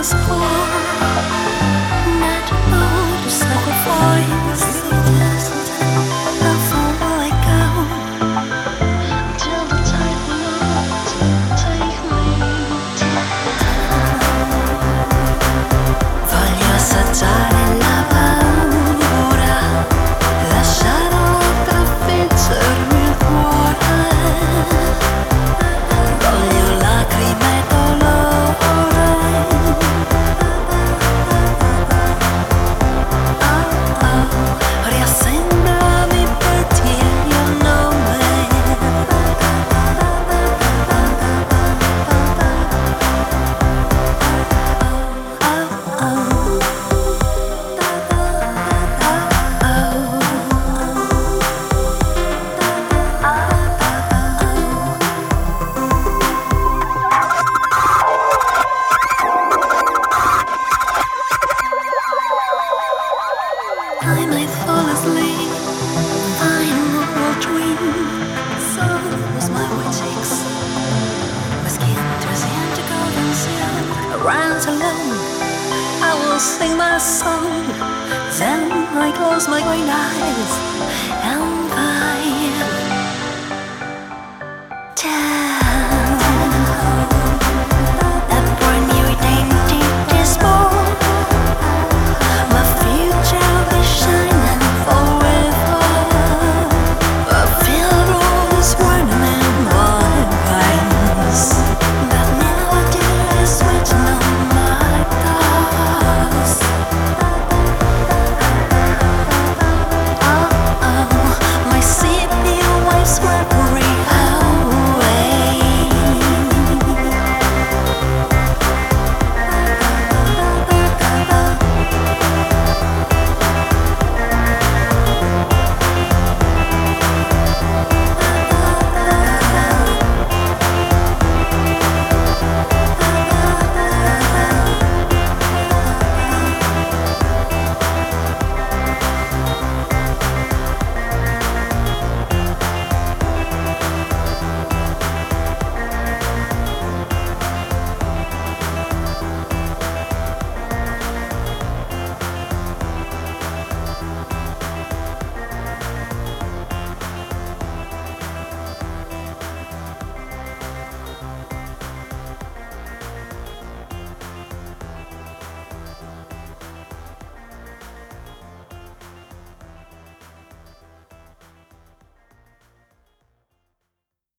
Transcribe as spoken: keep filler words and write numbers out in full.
was poor, not about to sacrifice. How far will I go till the tide will not take me down? Voglio assaggiare la paura, lasciarla per vincermi il cuore. Voglio lacrime e dolore. Oh, oh, riassemblami per dirgli il nome. Oh, oh, I might fall asleep, find a real dream. So was my vertex. Whiskey enters into golden seal. Around alone, I will sing my song. Then I close my green eyes and I die.